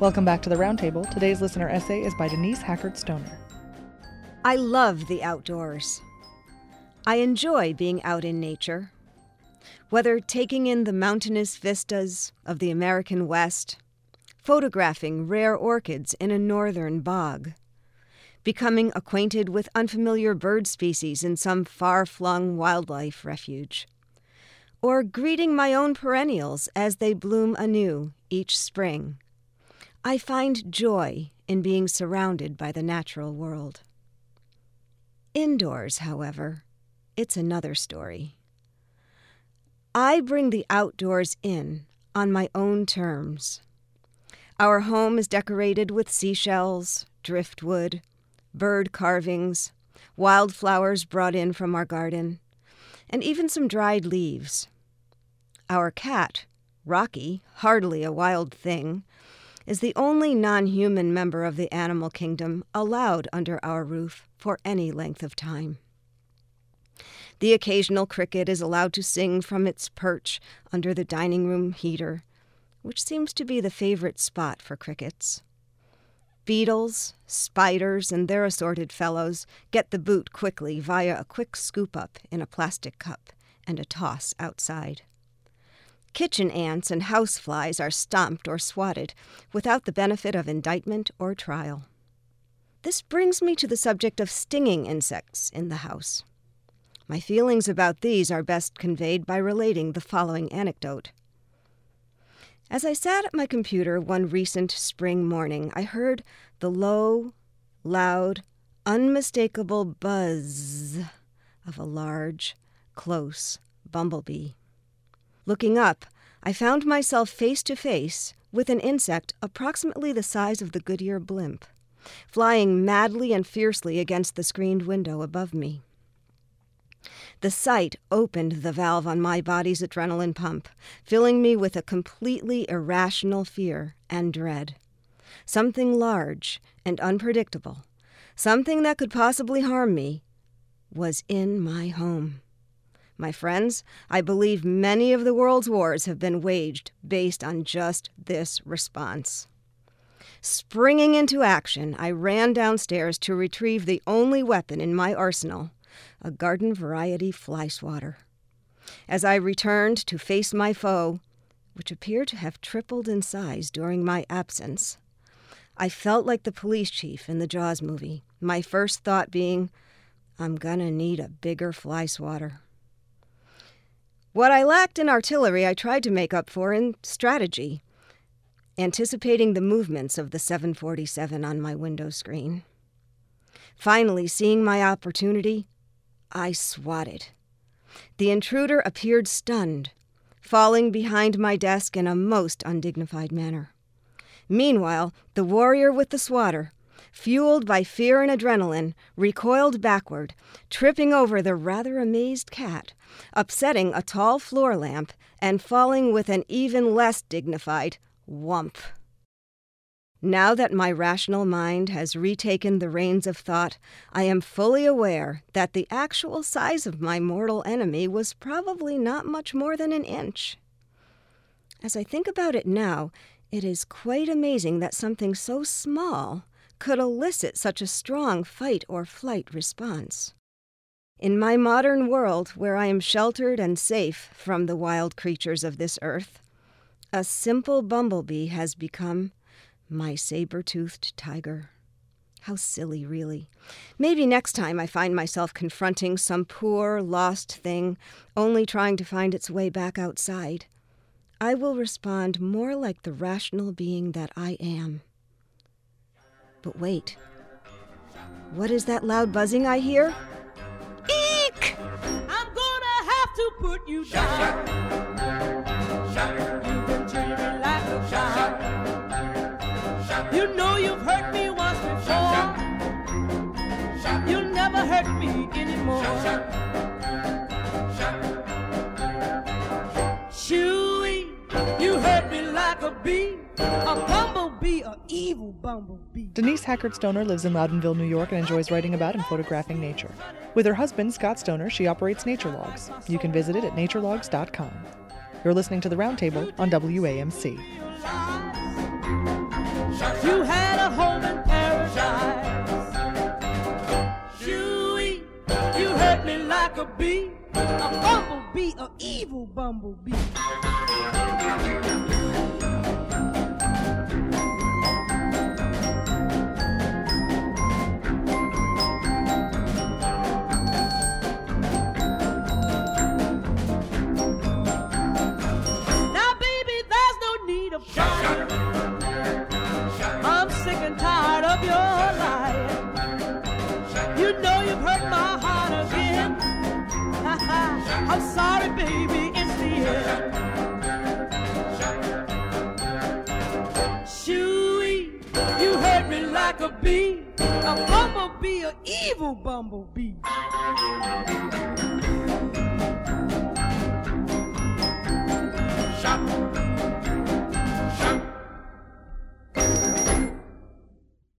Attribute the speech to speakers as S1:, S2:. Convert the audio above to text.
S1: Welcome back to the Roundtable. Today's listener essay is by Denise Hackert Stoner.
S2: I love the outdoors. I enjoy being out in nature. Whether taking in the mountainous vistas of the American West, photographing rare orchids in a northern bog, becoming acquainted with unfamiliar bird species in some far-flung wildlife refuge, or greeting my own perennials as they bloom anew each spring, I find joy in being surrounded by the natural world. Indoors, however, it's another story. I bring the outdoors in on my own terms. Our home is decorated with seashells, driftwood, bird carvings, wildflowers brought in from our garden, and even some dried leaves. Our cat, Rocky, hardly a wild thing, is the only non-human member of the animal kingdom allowed under our roof for any length of time. The occasional cricket is allowed to sing from its perch under the dining room heater, which seems to be the favorite spot for crickets. Beetles, spiders, and their assorted fellows get the boot quickly via a quick scoop-up in a plastic cup and a toss outside. Kitchen ants and houseflies are stomped or swatted without the benefit of indictment or trial. This brings me to the subject of stinging insects in the house. My feelings about these are best conveyed by relating the following anecdote. As I sat at my computer one recent spring morning, I heard the low, loud, unmistakable buzz of a large, close bumblebee. Looking up, I found myself face to face with an insect approximately the size of the Goodyear blimp, flying madly and fiercely against the screened window above me. The sight opened the valve on my body's adrenaline pump, filling me with a completely irrational fear and dread. Something large and unpredictable, something that could possibly harm me, was in my home. My friends, I believe many of the world's wars have been waged based on just this response. Springing into action, I ran downstairs to retrieve the only weapon in my arsenal, a garden-variety fly swatter. As I returned to face my foe, which appeared to have tripled in size during my absence, I felt like the police chief in the Jaws movie, my first thought being, I'm gonna need a bigger fly swatter. What I lacked in artillery, I tried to make up for in strategy, anticipating the movements of the 747 on my window screen. Finally, seeing my opportunity, I swatted. The intruder appeared stunned, falling behind my desk in a most undignified manner. Meanwhile, the warrior with the swatter, fueled by fear and adrenaline, recoiled backward, tripping over the rather amazed cat, upsetting a tall floor lamp, and falling with an even less dignified whump. Now that my rational mind has retaken the reins of thought, I am fully aware that the actual size of my mortal enemy was probably not much more than an inch. As I think about it now, it is quite amazing that something so small could elicit such a strong fight or flight response. In my modern world, where I am sheltered and safe from the wild creatures of this earth, a simple bumblebee has become my saber-toothed tiger. How silly, really. Maybe next time I find myself confronting some poor, lost thing, only trying to find its way back outside, I will respond more like the rational being that I am. But wait. What is that loud buzzing I hear? Eek!
S3: I'm gonna have to put you down. You've been treating me like a child. You know you've hurt me once before. You'll never hurt me anymore. Shooey, you hurt me like a bee, a bumblebee, an evil bumblebee.
S1: Denise Hackert Stoner lives in Loudonville, New York, and enjoys writing about and photographing nature. With her husband, Scott Stoner, she operates Nature Logs. You can visit it at naturelogs.com. You're listening to The Roundtable on WAMC.
S3: a bee, a bumblebee, a evil bumblebee. Now, baby, there's no need of crying. I'm sick and tired of your lying. You know you've hurt my heart again. I'm sorry, baby, it's the end. Shoo-wee, you hurt me like a bee, a bumblebee, an evil bumblebee.